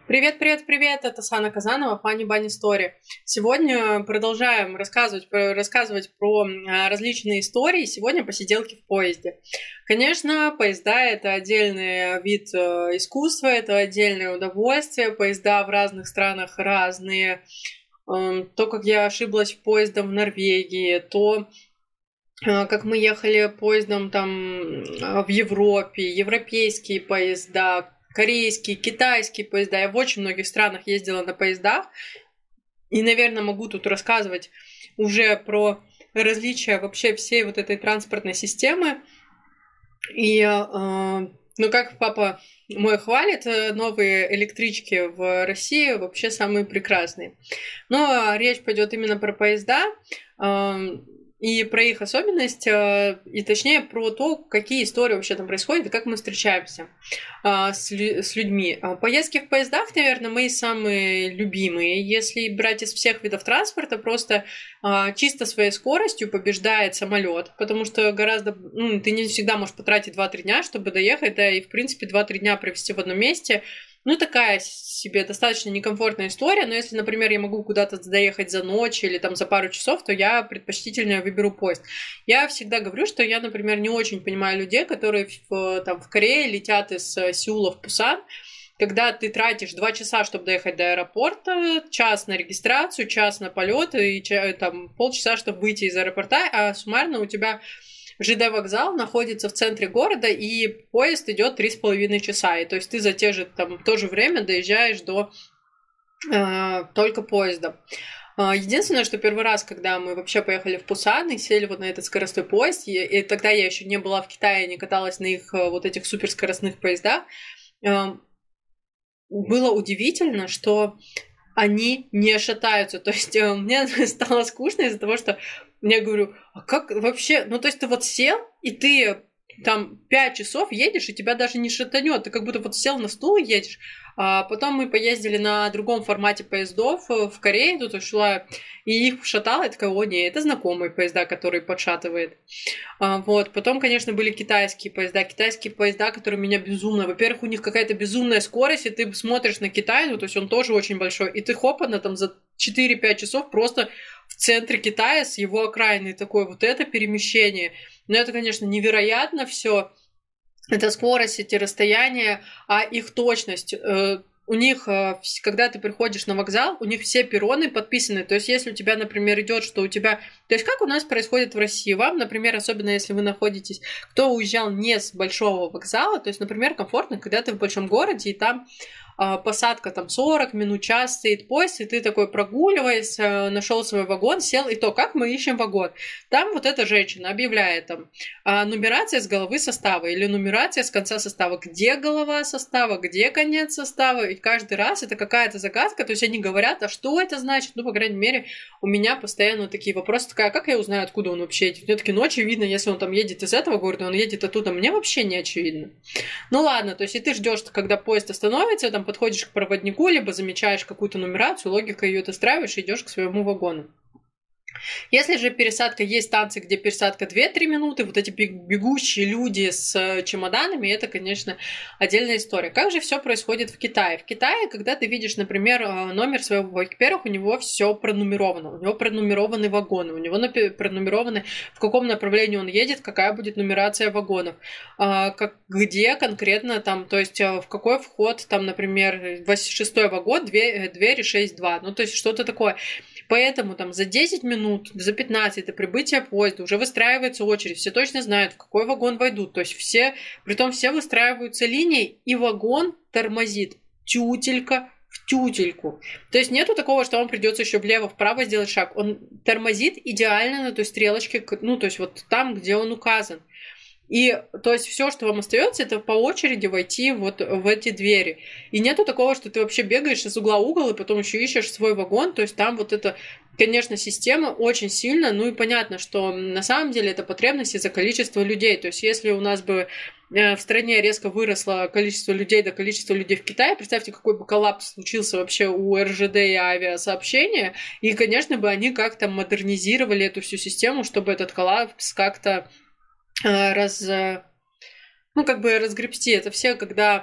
Привет, привет, привет! Это Сана Казанова, Funny Bunny Story. Сегодня продолжаем рассказывать про различные истории. Сегодня посиделки в поезде. Конечно, поезда — это отдельный вид искусства, это отдельное удовольствие. Поезда в разных странах разные. То, как я ошиблась поездом в Норвегии, то как мы ехали поездом там в Европе, европейские поезда, корейские, китайские поезда. Я в очень многих странах ездила на поездах. И, наверное, могу тут рассказывать уже про различия вообще всей вот этой транспортной системы. И, как папа мой хвалит, новые электрички в России вообще самые прекрасные. Но речь пойдет именно про поезда. И про их особенность, и точнее про то, какие истории вообще там происходят и как мы встречаемся с людьми. Поездки в поездах, наверное, мои самые любимые. Если брать из всех видов транспорта, просто чисто своей скоростью побеждает самолет, потому что гораздо, ты не всегда можешь потратить 2-3 дня, чтобы доехать, да, и в принципе 2-3 дня провести в одном месте. Такая себе достаточно некомфортная история, но если, например, я могу куда-то доехать за ночь или там за пару часов, то я предпочтительно выберу поезд. Я всегда говорю, что я, например, не очень понимаю людей, которые в Корее летят из Сеула в Пусан, когда ты тратишь 2 часа, чтобы доехать до аэропорта, час на регистрацию, час на полет и там, полчаса, чтобы выйти из аэропорта, а суммарно у тебя ЖД-вокзал находится в центре города, и поезд идет 3,5 часа. И то есть ты за то же время доезжаешь до только поезда. Единственное, что первый раз, когда мы вообще поехали в Пусан и сели вот на этот скоростной поезд, и тогда я еще не была в Китае, не каталась на их вот этих суперскоростных поездах, было удивительно, что они не шатаются. То есть мне стало скучно из-за того, что я говорю, а как вообще? То есть ты вот сел, и ты там 5 часов едешь, и тебя даже не шатанет. Ты как будто вот сел на стул и едешь. А потом мы поездили на другом формате поездов в Корее, тут шла, и их шатало, я такая, о, не, это знакомые поезда, которые подшатывает. Потом, конечно, были китайские поезда, которые меня безумно... Во-первых, у них какая-то безумная скорость, и ты смотришь на Китай, то есть он тоже очень большой, и ты хопана там за 4-5 часов просто в центре Китая с его окраиной такое вот это перемещение. Но это, конечно, невероятно все. Это скорость, эти расстояния, а их точность. У них, когда ты приходишь на вокзал, у них все перроны подписаны. То есть, если у тебя, например, идет, что у тебя... То есть, как у нас происходит в России? Вам, например, особенно если вы находитесь... Кто уезжал не с большого вокзала, то есть, например, комфортно, когда ты в большом городе, и там посадка там 40 минут, час стоит поезд, и ты такой прогуливаешься, нашел свой вагон, сел, и то, как мы ищем вагон. Там вот эта женщина объявляет там нумерация с головы состава или нумерация с конца состава. Где голова состава, где конец состава, и каждый раз это какая-то загадка, то есть они говорят, а что это значит? По крайней мере, у меня постоянно такие вопросы, такая, как я узнаю, откуда он вообще едет? Мне таки, очевидно, если он там едет из этого города, он едет оттуда, мне вообще не очевидно. Ладно, то есть и ты ждешь, когда поезд остановится, там подходишь к проводнику, либо замечаешь какую-то нумерацию, логика ее достраиваешь и идешь к своему вагону. Если же пересадка, есть станции, где пересадка 2-3 минуты, вот эти бегущие люди с чемоданами, это, конечно, отдельная история. Как же все происходит в Китае? В Китае, когда ты видишь, например, номер своего, во-первых, у него все пронумеровано, у него пронумерованы вагоны, у него пронумерованы, в каком направлении он едет, какая будет нумерация вагонов, где конкретно там, то есть в какой вход, там, например, 6-й вагон, двери 6-2, то есть что-то такое. Поэтому там за 10 минут, за 15 до прибытия поезда уже выстраивается очередь, все точно знают, в какой вагон войдут. То есть притом все выстраиваются линией, и вагон тормозит тютелька в тютельку. То есть нету такого, что вам придется еще влево-вправо сделать шаг. Он тормозит идеально на той стрелочке, то есть вот там, где он указан. И то есть все, что вам остается, это по очереди войти вот в эти двери. И нету такого, что ты вообще бегаешь из угла в угол и потом еще ищешь свой вагон. То есть там вот эта, конечно, система очень сильно. И понятно, что на самом деле это потребность из-за количества людей. То есть если у нас бы в стране резко выросло количество людей до количества людей в Китае, представьте, какой бы коллапс случился вообще у РЖД и авиасообщения. И, конечно, бы они как-то модернизировали эту всю систему, чтобы этот коллапс как-то разгребсти. Это все, когда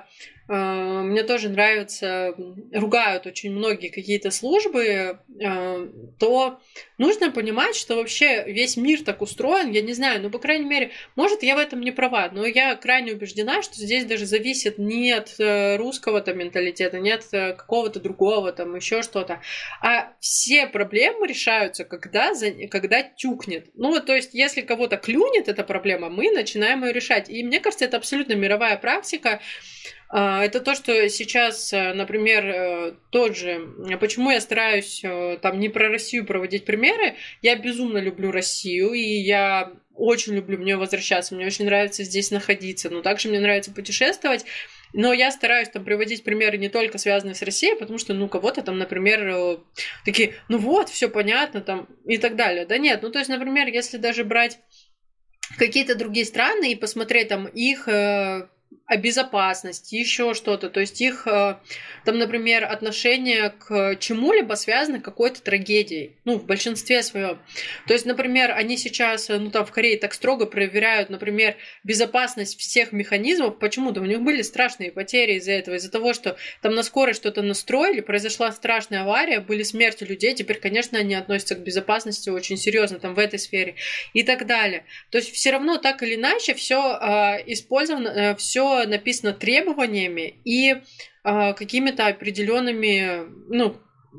мне тоже нравится, ругают очень многие какие-то службы, то нужно понимать, что вообще весь мир так устроен, я не знаю, ну, по крайней мере, может, я в этом не права, но я крайне убеждена, что здесь даже зависит не от русского там менталитета, не от какого-то другого, там, еще что-то, а все проблемы решаются, когда тюкнет. Ну, вот, то есть, если кого-то клюнет эта проблема, мы начинаем ее решать. И мне кажется, это абсолютно мировая практика. Это то, что сейчас, например, тот же, почему я стараюсь там не про Россию проводить примеры, я безумно люблю Россию, и я очень люблю в нее возвращаться, мне очень нравится здесь находиться, но также мне нравится путешествовать, но я стараюсь там приводить примеры не только связанные с Россией, потому что, ну, кого-то там, например, такие, ну вот, все понятно там и так далее. Да нет, ну, то есть, например, если даже брать какие-то другие страны и посмотреть там их о безопасности, еще что-то. То есть их, там, например, отношение к чему-либо связано какой-то трагедией. Ну, в большинстве своем. То есть, например, они сейчас, ну, там в Корее так строго проверяют, например, безопасность всех механизмов. Почему-то у них были страшные потери из-за этого. Из-за того, что там на скорость что-то настроили, произошла страшная авария, были смерти людей. Теперь, конечно, они относятся к безопасности очень серьезно там в этой сфере и так далее. То есть все равно так или иначе все использовано, все написано требованиями и какими-то определенными, ну,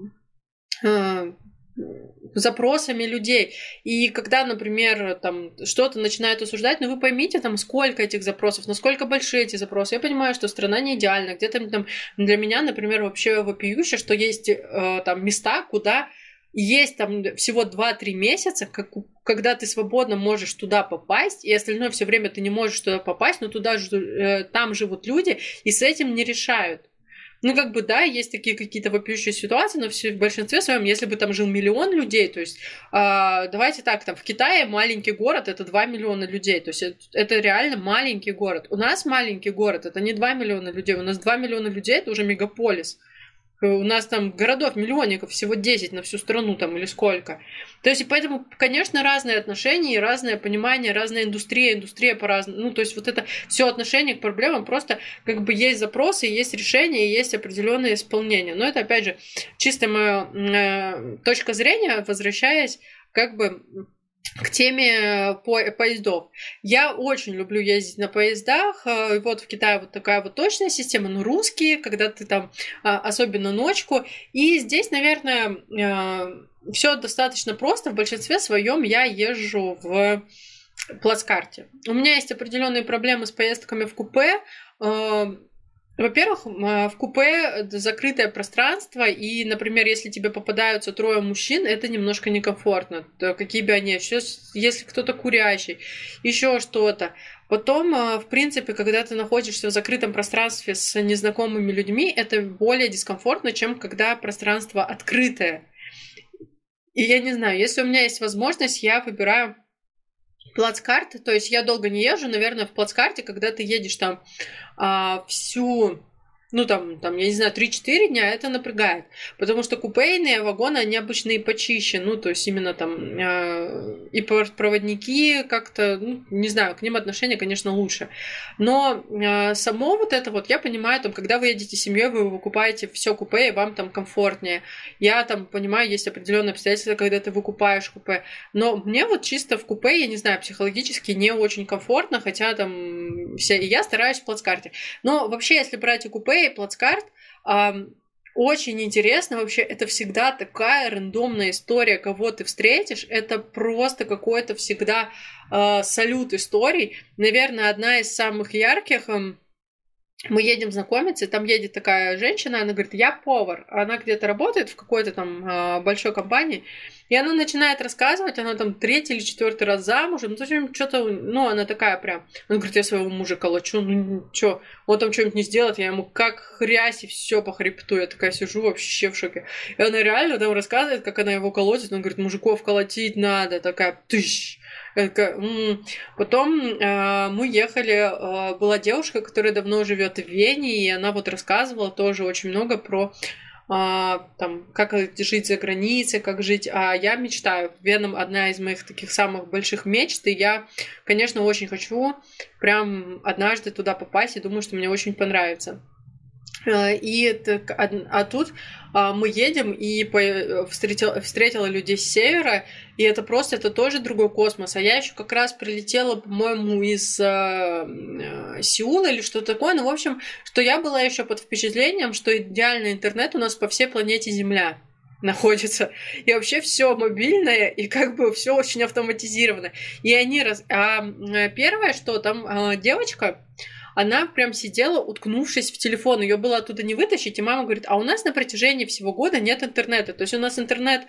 запросами людей. И когда, например, там что-то начинают осуждать, ну вы поймите, там, сколько этих запросов, насколько большие эти запросы. Я понимаю, что страна не идеальна. Где-то там для меня, например, вообще вопиюще, что есть там места, куда есть там всего 2-3 месяца, когда ты свободно можешь туда попасть, и остальное все время ты не можешь туда попасть, но там живут люди, и с этим не решают. Ну, как бы, да, есть такие какие-то вопиющие ситуации, но в большинстве своем, если бы там жил миллион людей, то есть, давайте так, там в Китае маленький город — это 2 миллиона людей, то есть это реально маленький город. У нас маленький город — это не 2 миллиона людей, у нас 2 миллиона людей — это уже мегаполис. У нас там городов-миллионников всего 10 на всю страну там или сколько. То есть, и поэтому, конечно, разные отношения, разное понимание, разная индустрия по-разному. Ну, то есть, вот это все отношение к проблемам, просто как бы есть запросы, есть решения, и есть определенное исполнение. Но это, опять же, чисто моя точка зрения, возвращаясь как бы к теме поездов. Я очень люблю ездить на поездах. И вот в Китае вот такая вот точная система, но русские, когда ты там, особенно ночку. И здесь, наверное, все достаточно просто. В большинстве своем я езжу в плацкарте. У меня есть определенные проблемы с поездками в купе. Во-первых, в купе закрытое пространство, и, например, если тебе попадаются 3 мужчин, это немножко некомфортно. Какие бы они, если кто-то курящий, еще что-то. Потом, в принципе, когда ты находишься в закрытом пространстве с незнакомыми людьми, это более дискомфортно, чем когда пространство открытое. И я не знаю, если у меня есть возможность, я выбираю плацкарты, то есть я долго не езжу, наверное, в плацкарте, когда ты едешь там ну там, я не знаю, 3-4 дня, это напрягает. Потому что купейные вагоны, они обычно и почище, ну, то есть именно там и проводники как-то, ну, не знаю, к ним отношение, конечно, лучше. Но само вот это вот, я понимаю, там, когда вы едете с семьей, вы выкупаете все купе, и вам там комфортнее. Я там понимаю, есть определенные обстоятельства, когда ты выкупаешь купе. Но мне вот чисто в купе, я не знаю, психологически не очень комфортно, хотя там и я стараюсь в плацкарте. Но вообще, если брать и купе, и плацкарт, очень интересно вообще, это всегда такая рандомная история, кого ты встретишь, это просто какой-то всегда салют историй. Наверное, одна из самых ярких. Мы едем знакомиться, и там едет такая женщина, она говорит, я повар. Она где-то работает в какой-то там большой компании, и она начинает рассказывать, она там 3-й или 4-й раз замужем, ну, что-то, ну, она такая прям, она говорит, я своего мужа калачу, ну, что, он там что-нибудь не сделает, я ему как хрясь и все по хребту, я такая сижу вообще в шоке. И она реально там рассказывает, как она его колотит, она говорит, мужиков колотить надо, такая, тыщ. Потом мы ехали, была девушка, которая давно живет в Вене, и она вот рассказывала тоже очень много про там, как жить за границей, как жить. А я мечтаю. Вена одна из моих таких самых больших мечт, и я, конечно, очень хочу прям однажды туда попасть, и думаю, что мне очень понравится. Тут мы едем, и встретила людей с севера, и это просто, это тоже другой космос. А я еще как раз прилетела, по-моему, из Сеула или что-то такое. Ну, в общем, что я была еще под впечатлением, что идеальный интернет у нас по всей планете Земля находится. И вообще все мобильное, и как бы все очень автоматизировано. И они первое, что там девочка, она прям сидела, уткнувшись в телефон. Ее было оттуда не вытащить, и мама говорит, а у нас на протяжении всего года нет интернета. То есть у нас интернет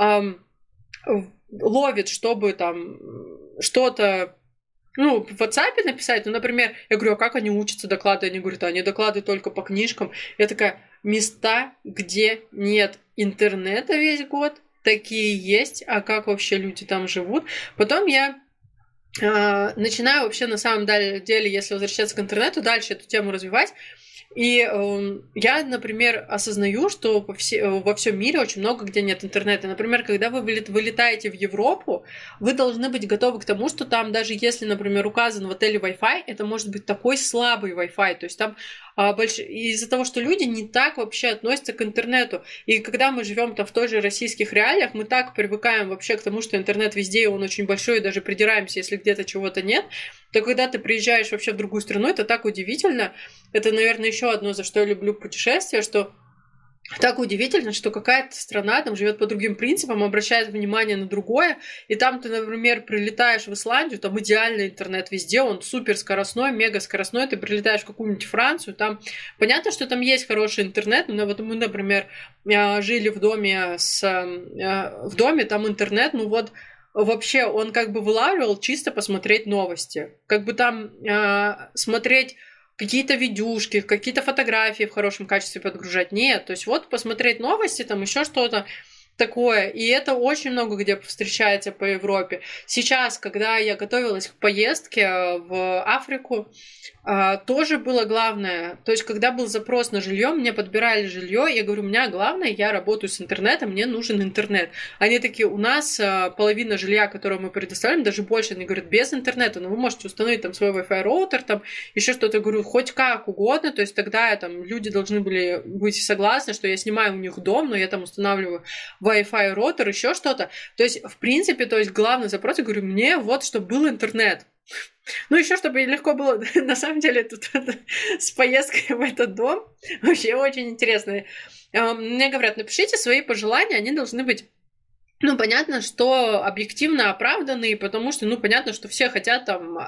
ловит, чтобы там что-то, ну, в WhatsApp написать. Ну, например, я говорю, а как они учатся доклады? Они говорят, они доклады только по книжкам. Я такая, места, где нет интернета весь год, такие есть, а как вообще люди там живут? Потом я начинаю вообще на самом деле, если возвращаться к интернету, дальше эту тему развивать. И я, например, осознаю, что во всем мире очень много где нет интернета. Например, когда вы вылетаете в Европу, вы должны быть готовы к тому, что там, даже если, например, указан в отеле Wi-Fi, это может быть такой слабый Wi-Fi. То есть там из-за того, что люди не так вообще относятся к интернету. И когда мы живем там в той же российских реалиях, мы так привыкаем вообще к тому, что интернет везде, и он очень большой, и даже придираемся, если где-то чего-то нет, то когда ты приезжаешь вообще в другую страну, это так удивительно. Это, наверное, еще одно, за что я люблю путешествия, что так удивительно, что какая-то страна там живет по другим принципам, обращает внимание на другое, и там ты, например, прилетаешь в Исландию, там идеальный интернет везде, он супер скоростной, мега скоростной, ты прилетаешь в какую-нибудь Францию, там понятно, что там есть хороший интернет, но вот мы, например, жили в доме, там интернет, ну вот вообще он как бы вылавливал чисто посмотреть новости, как бы там смотреть какие-то видюшки, какие-то фотографии в хорошем качестве подгружать. Нет, то есть вот посмотреть новости, там еще что-то такое. И это очень много где встречается по Европе. Сейчас, когда я готовилась к поездке в Африку, тоже было главное. То есть, когда был запрос на жилье, мне подбирали жилье, я говорю, у меня главное, я работаю с интернетом, мне нужен интернет. Они такие, у нас половина жилья, которое мы предоставляем, даже больше, они говорят, без интернета, но вы можете установить там свой Wi-Fi роутер, там еще что-то, я говорю, хоть как угодно, то есть тогда там люди должны были быть согласны, что я снимаю у них дом, но я там устанавливаю Wi-Fi роутер, еще что-то. То есть, в принципе, то есть главный запрос, я говорю, мне вот, чтобы был интернет. Ну, еще чтобы легко было, на самом деле, тут с поездкой в этот дом вообще очень интересно. Мне говорят, напишите свои пожелания, они должны быть, ну, понятно, что объективно оправданные, потому что, ну, понятно, что все хотят там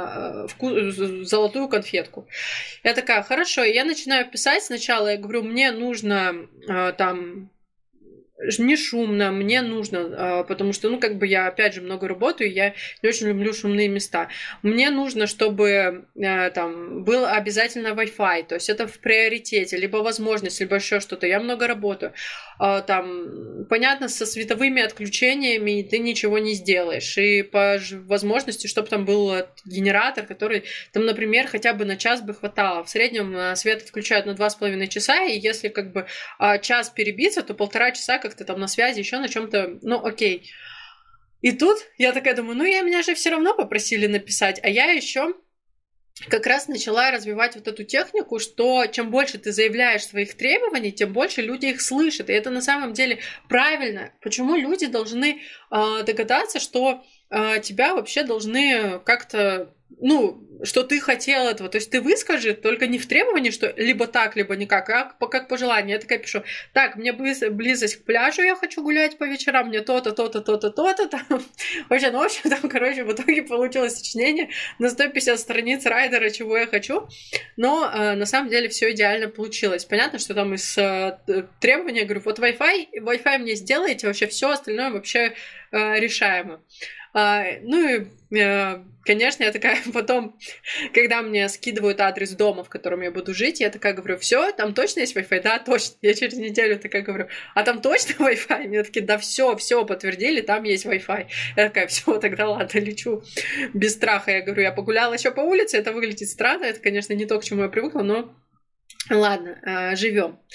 золотую конфетку. Я такая, хорошо, и я начинаю писать сначала, я говорю, мне нужно там не шумно, мне нужно, потому что, ну, как бы я, опять же, много работаю, я не очень люблю шумные места. Мне нужно, чтобы там был обязательно Wi-Fi, то есть это в приоритете, либо возможность, либо еще что-то. Я много работаю. Там, понятно, со световыми отключениями ты ничего не сделаешь. И по возможности, чтобы там был генератор, который, там, например, хотя бы на час бы хватало. В среднем свет отключают на 2,5 часа, и если как бы час перебиться, то 1,5 часа как-то там на связи, еще на чем-то, ну, окей. И тут я такая думаю, ну, меня же все равно попросили написать, а я еще как раз начала развивать вот эту технику, что чем больше ты заявляешь своих требований, тем больше люди их слышат. И это на самом деле правильно. Почему люди должны догадаться, что тебя вообще должны как-то, ну, что ты хотел этого. То есть ты выскажи, только не в требовании, что либо так, либо никак, а как пожелание. Я такая пишу, так, мне близость к пляжу, я хочу гулять по вечерам, мне то-то, то-то, то-то, то-то. Там. Вообще, ну, в общем, там, короче, в итоге получилось сочинение на 150 страниц райдера, чего я хочу. Но на самом деле все идеально получилось. Понятно, что там из требований, я говорю, вот Wi-Fi мне сделаете, вообще все остальное вообще решаемо. Ну и, конечно, я такая потом, когда мне скидывают адрес дома, в котором я буду жить, я такая говорю, все, там точно есть Wi-Fi? Да, точно. Я через неделю такая говорю, а там точно Wi-Fi? Мне такие, да, все подтвердили, там есть Wi-Fi. Я такая, все, тогда ладно, лечу без страха. Я говорю, я погуляла еще по улице, это выглядит странно, это, конечно, не то, к чему я привыкла, но ладно, живем.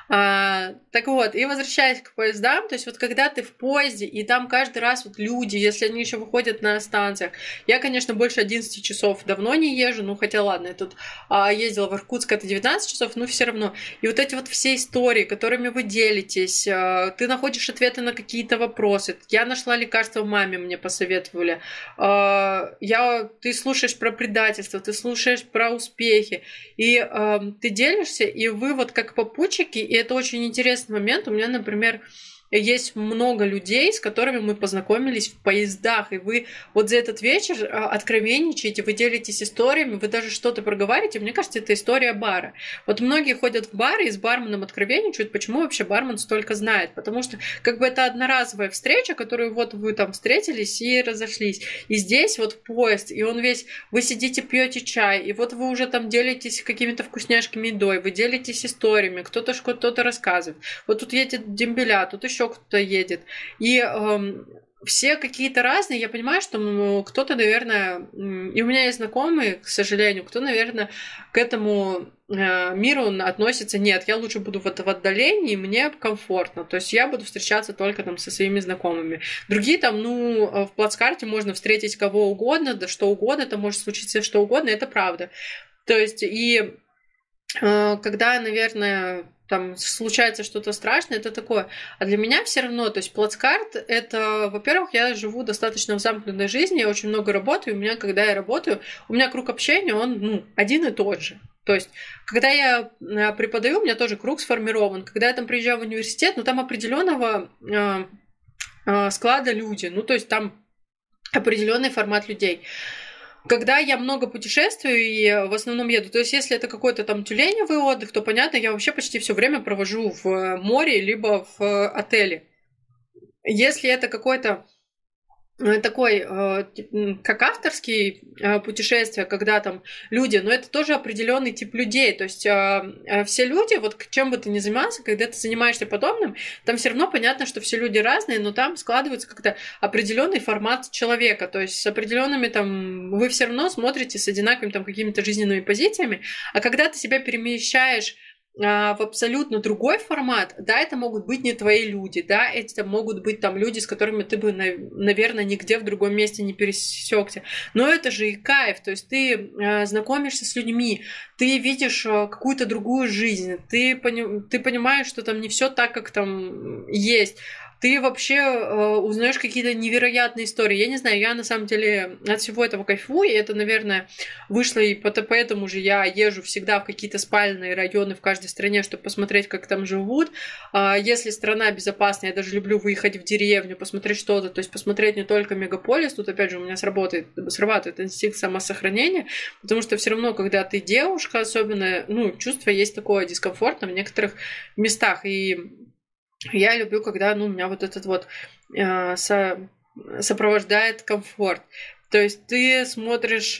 Так вот, и возвращаясь к поездам, то есть вот когда ты в поезде, и там каждый раз вот люди, если они еще выходят на станциях, я, конечно, больше 11 часов давно не езжу, ну хотя ладно, я тут ездила в Иркутск, это 19 часов, но все равно. И вот эти вот все истории, которыми вы делитесь, ты находишь ответы на какие-то вопросы. Я нашла лекарство маме, мне посоветовали. Ты слушаешь про предательство, ты слушаешь про успехи, и ты делишься, и вы вот как попутчики, и это очень интересный момент. У меня, например, есть много людей, с которыми мы познакомились в поездах, и вы вот за этот вечер откровенничаете, вы делитесь историями, вы даже что-то проговариваете. Мне кажется, это история бара. Вот многие ходят в бары и с барменом откровенничают, почему вообще бармен столько знает. Потому что как бы это одноразовая встреча, которую вот вы там встретились и разошлись. И здесь вот поезд, и он весь, вы сидите, пьете чай, и вот вы уже там делитесь какими-то вкусняшками, едой, вы делитесь историями, кто-то что-то рассказывает. Вот тут едет дембеля, тут еще кто-то едет. И все какие-то разные. Я понимаю, что кто-то, наверное, и у меня есть знакомые, к сожалению, кто, наверное, к этому миру относится: нет, я лучше буду в отдалении, мне комфортно. То есть я буду встречаться только там со своими знакомыми. Другие там, в плацкарте можно встретить кого угодно, да что угодно, это может случиться что угодно, это правда. То есть и когда, наверное, там случается что-то страшное, это такое. А для меня все равно, то есть плацкарт, это, во-первых, я живу достаточно в замкнутой жизни, я очень много работаю, у меня, когда я работаю, у меня круг общения, он, один и тот же. То есть, когда я преподаю, у меня тоже круг сформирован. Когда я там приезжаю в университет, там определенного склада люди, то есть там определенный формат людей. Когда я много путешествую и в основном еду, то есть если это какой-то там тюленевый отдых, то понятно, я вообще почти все время провожу в море либо в отеле. Если это какой-то такой, как авторские путешествия, когда там люди, но это тоже определенный тип людей, то есть все люди, вот чем бы ты ни занимался, когда ты занимаешься подобным, там все равно понятно, что все люди разные, но там складывается как-то определенный формат человека, то есть с определенными там, вы все равно смотрите с одинаковыми там какими-то жизненными позициями, а когда ты себя перемещаешь в абсолютно другой формат, да, это могут быть не твои люди, да, это могут быть там люди, с которыми ты бы, наверное, нигде в другом месте не пересекся. Но это же и кайф, то есть ты знакомишься с людьми, ты видишь какую-то другую жизнь, ты понимаешь, что там не все так, как там есть. Ты вообще узнаешь какие-то невероятные истории. Я не знаю, я на самом деле от всего этого кайфую, и это, наверное, вышло, и поэтому же я езжу всегда в какие-то спальные районы в каждой стране, чтобы посмотреть, как там живут. Если страна безопасная, я даже люблю выехать в деревню, посмотреть что-то, то есть посмотреть не только мегаполис. Тут, опять же, у меня срабатывает инстинкт самосохранения, потому что все равно, когда ты девушка, особенно, чувство есть такое дискомфортно в некоторых местах, и я люблю, когда, меня вот этот вот сопровождает комфорт. То есть ты смотришь,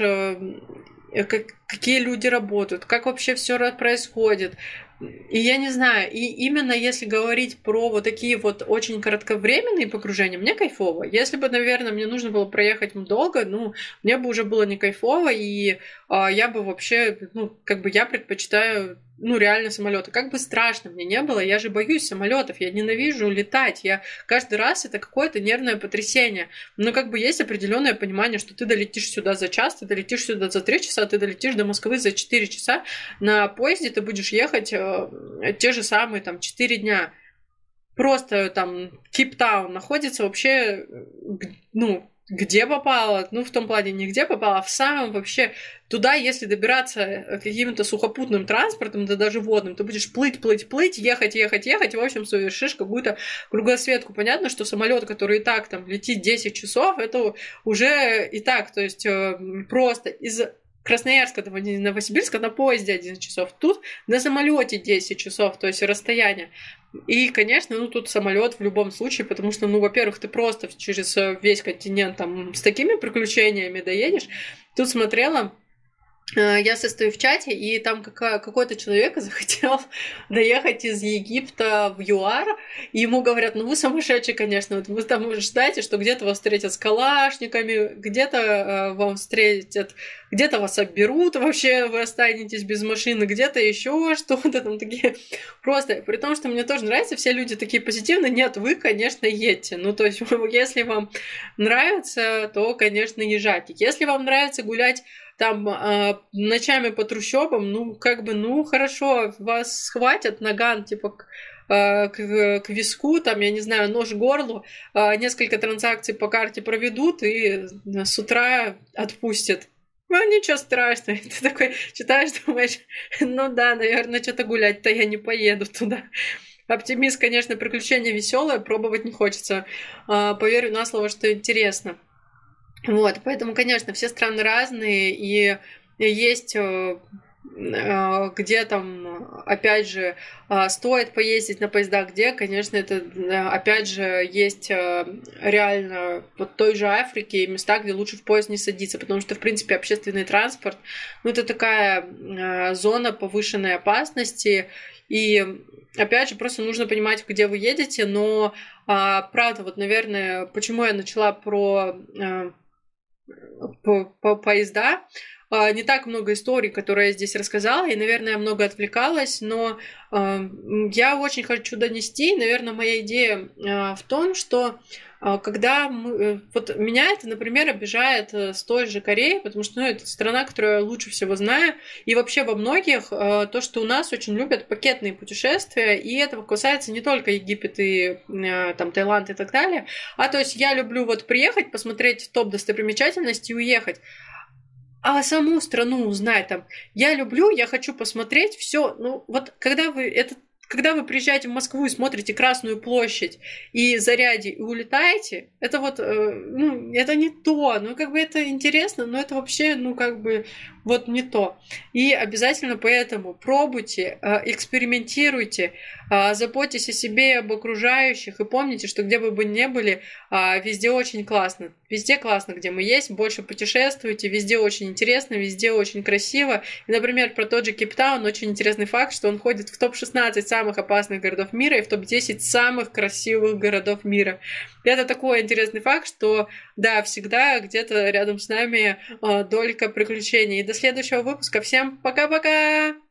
какие люди работают, как вообще все происходит. И я не знаю, и именно если говорить про вот такие вот очень кратковременные погружения, мне кайфово. Если бы, наверное, мне нужно было проехать долго, мне бы уже было не кайфово, и я бы вообще, я предпочитаю реально самолеты. Как бы страшно мне не было, я же боюсь самолетов, я ненавижу летать, я каждый раз это какое-то нервное потрясение. Но есть определенное понимание, что ты долетишь сюда за час, ты долетишь сюда за 3 часа, ты долетишь до Москвы за 4 часа. На поезде ты будешь ехать те же самые 4 дня. Просто Кейптаун находится вообще, где попало, в том плане не где попало, а в самом вообще туда, если добираться каким-то сухопутным транспортом, да даже водным, ты будешь плыть, ехать, и, в общем, совершишь какую-то кругосветку. Понятно, что самолет, который и так летит 10 часов, это уже и так, то есть просто из Красноярска до Новосибирска на поезде 11 часов, тут на самолете 10 часов, то есть расстояние. И, конечно, тут самолет в любом случае, потому что, во-первых, ты просто через весь континент с такими приключениями доедешь. Тут смотрела я состою в чате, и там какой-то человек захотел доехать из Египта в ЮАР, и ему говорят, ну вы сумасшедший, конечно, вот вы там ждаете, что где-то вас встретят с калашниками, где-то вам встретят, где-то вас обберут вообще, вы останетесь без машины, где-то еще что-то там такие. Просто, при том, что мне тоже нравится, все люди такие позитивные, нет, вы, конечно, едьте. Ну, то есть, если вам нравится, то, конечно, езжайте. Если вам нравится гулять там ночами по трущобам, ну, как бы, ну, хорошо, вас схватят наган, типа, к виску, там, я не знаю, нож к горлу, несколько транзакций по карте проведут и с утра отпустят. Ну, ничего страшного. Ты такой читаешь, думаешь, ну да, наверное, что-то гулять-то я не поеду туда. Оптимист, конечно, приключение веселое, пробовать не хочется. Поверю на слово, что интересно. Вот, поэтому, конечно, все страны разные, и есть где там, опять же, стоит поездить на поездах, где, конечно, это, опять же, есть реально вот той же Африке места, где лучше в поезд не садиться, потому что, в принципе, общественный транспорт, ну, это такая зона повышенной опасности, и, опять же, просто нужно понимать, где вы едете, но, правда, вот, наверное, почему я начала про поезда. Не так много историй, которые я здесь рассказала, и, наверное, я много отвлекалась, но я очень хочу донести, наверное, моя идея в том, что когда вот меня это, например, обижает с той же Кореей, потому что, ну, это страна, которую я лучше всего знаю, и вообще во многих то, что у нас очень любят пакетные путешествия, и этого касается не только Египет и там Таиланд и так далее, то есть я люблю вот приехать, посмотреть топ достопримечательностей и уехать. А саму страну узнать там. Я хочу посмотреть все. Ну, вот когда вы приезжаете в Москву и смотрите Красную площадь и Зарядье и улетаете, это вот, ну, это не то. Ну, как бы это интересно, но это вообще, ну, как бы, вот не то. И обязательно поэтому пробуйте, экспериментируйте, заботьтесь о себе и об окружающих, и помните, что где бы вы ни были, везде очень классно. Везде классно, где мы есть, больше путешествуйте, везде очень интересно, везде очень красиво. И, например, про тот же Кейптаун очень интересный факт, что он входит в топ-16 самых опасных городов мира и в топ-10 самых красивых городов мира. И это такой интересный факт, что, да, всегда где-то рядом с нами долька приключений. И до следующего выпуска. Всем пока-пока!